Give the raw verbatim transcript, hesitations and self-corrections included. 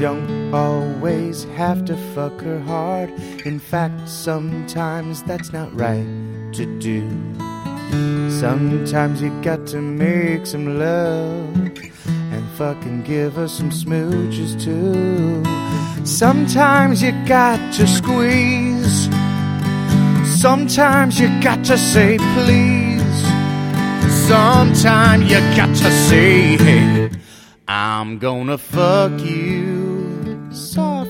don't always have to fuck her hard. In fact, sometimes that's not right to do. Sometimes you got to make some love and fucking give her some smooches too. Sometimes you got to squeeze. Sometimes you got to say please. Sometimes you got to say, hey, I'm gonna fuck you. Sorry.